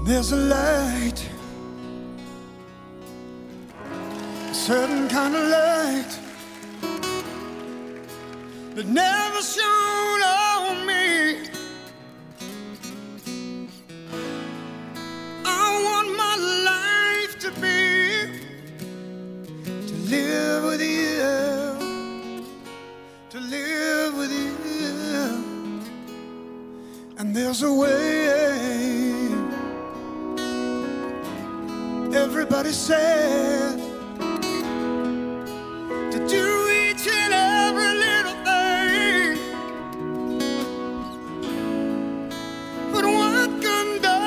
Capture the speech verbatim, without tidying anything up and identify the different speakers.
Speaker 1: There's a light, a certain kind of light that never shone on me. I want my life to be to live with you, to live with you. And there's a way. Everybody said